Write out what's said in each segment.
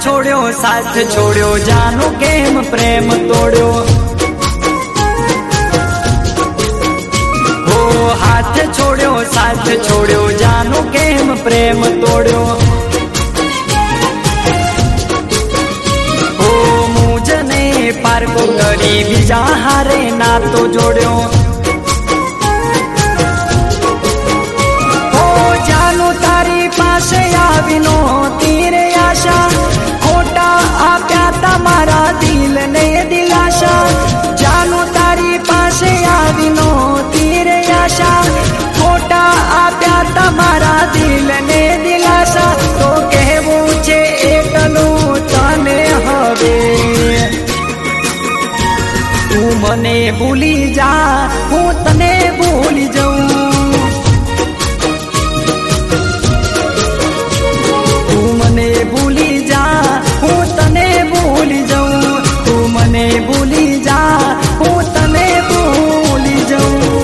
छोड़ो साथ छोड़ो जानो केम प्रेम तोड़ो। हो हाथ छोड़ो साथ छोड़ो जानो केम प्रेम तोड़ो। हो मुझने पार को करी बीजा हारे ना तो जोड़ो। हो जानो तारी पासे आवीनो तीरे आशा खोटा आप्या तमारा दिल ने दिलाशा। जानो तारी पासे आवीनो तीरे आशा खोटा आप्या तमारा दिल ने दिलाशा। तो कहेवुं छे एकलुं तने हवे तू मने भूली जा हूँ तने भूली जाऊं। तू मने भूली जा हूँ तने भूली जाऊं। तू मने भूली जा हूँ तने भूली जाऊं।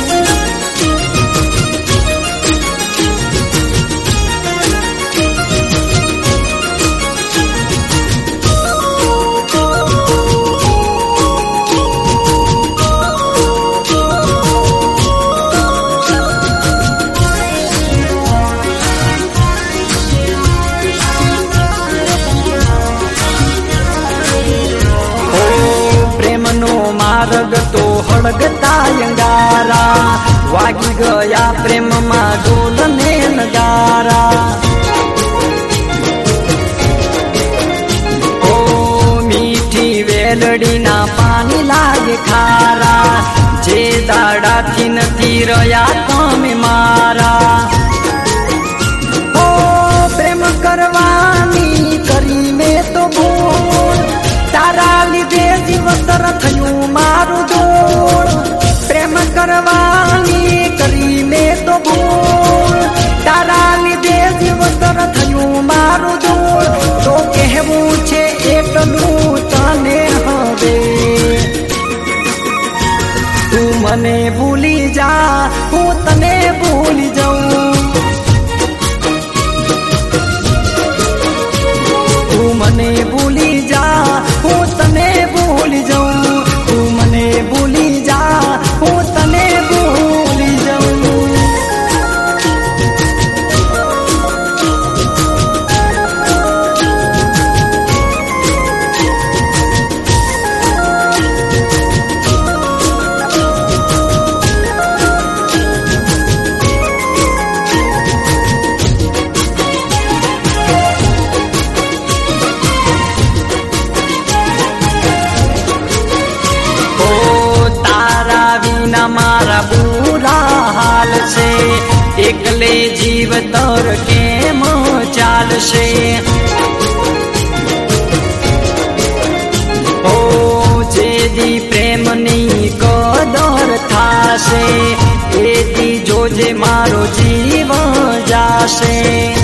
मार्ग तो हड़गता अंगारा वागी गया प्रेम मा डोलने नगारा। ओ मीठी वेलड़ी ना पानी लागे खारा जे दाड़ा थी नथी रया तमे मारा। ओ प्रेम करवानी करी में तो भूल तारा लीधे जीवतर थयुं मारू धूल। प्रेम करवानी करी में तो भूल तारा लीधे जीवतर थयुं मारू धूल। तो कहेवुं छे एकलुं तने हवे तू मने भूली जा हूँ तने भूली जाऊं। तू मने भूली जा हूँ तने भूली जाऊं। तू मने भूली जा हूँ तने भूली जाऊं। मारा बुरा हाल से एकले जीव तर केम चाल से। ओ जेदी प्रेम नी कदर थासे एदी जोजे मारो जीव जासे।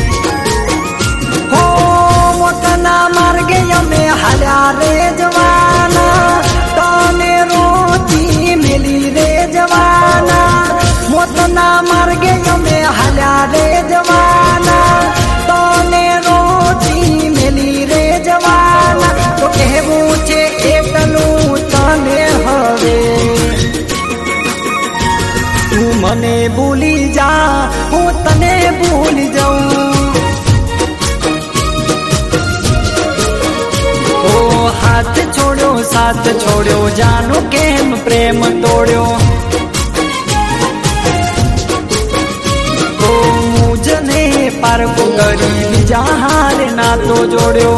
हो मोतना मार्गे यमे हाल्या रे जवाना तने रोती मिली रे जवाना। मोतना मार्गे यमे हाल्या रे जवाना तने रोती मिली रे जवाना। तो कहेवुं छे एकलुं तने हवे तू मने भूली जा हूँ तने भूली जाऊं। ओ हाथ छोड़ो साथ छोड़ो जानो केम प्रेम तोड़ो। ओ मुझने पार को करी बीजा हारे ना तो जोड़ो।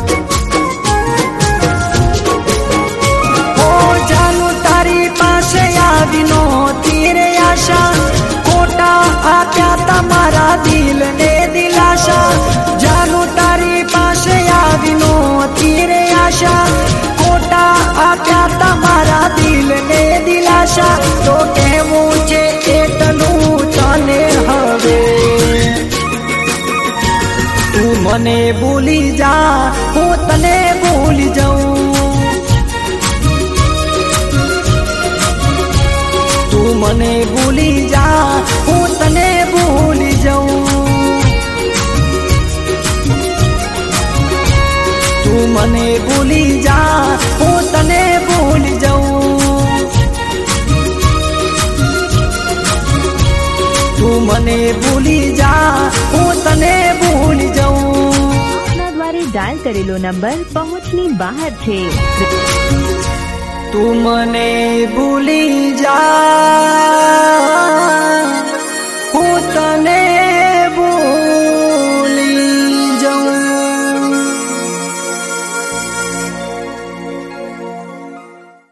ओ जानो तारी पासे आवीनो तीरे आशा खोटा आप्या तमारा दिल ने दिलाशा। जानो तारी पासे आवीनो तीरे आशा खोटा आप्या तमारा दिल ने दिलाशा। तो कहेवुं छे एकलुं तने हवे तू मने भूली जा हूँ तने भूली जाऊं। तू मने भूली जा हूँ तने भूली जाऊं। કરેલો નંબર પહોંચની બહાર છે। તું મને ભૂલી જા